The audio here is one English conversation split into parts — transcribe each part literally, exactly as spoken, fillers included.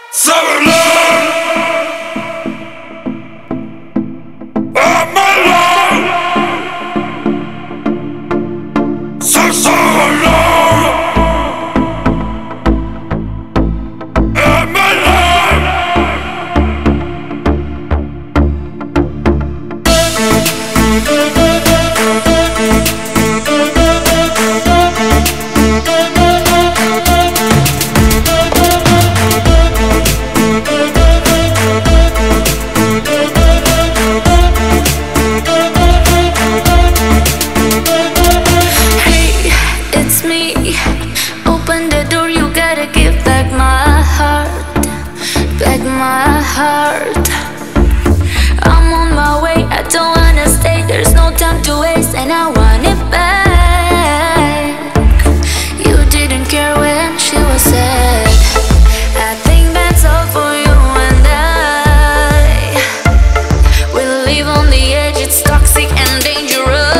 So alone, I'm alone. So so alone, I'm alone. Open the door, you gotta give back my heart, back my heart. I'm on my way, I don't wanna stay, there's no time to waste, and I want it back. You didn't care when she was sad. I think that's all for you and I. We live on the edge, it's toxic and dangerous.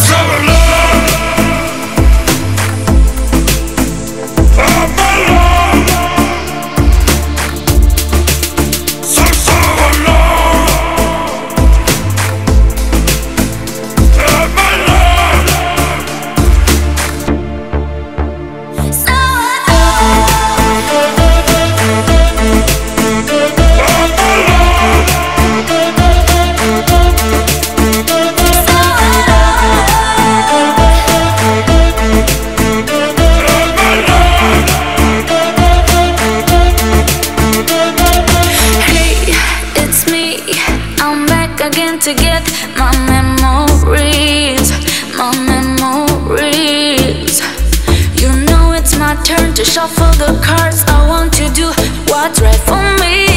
Again to get my memories, my memories. You know it's my turn to shuffle the cards. I want to do what's right for me.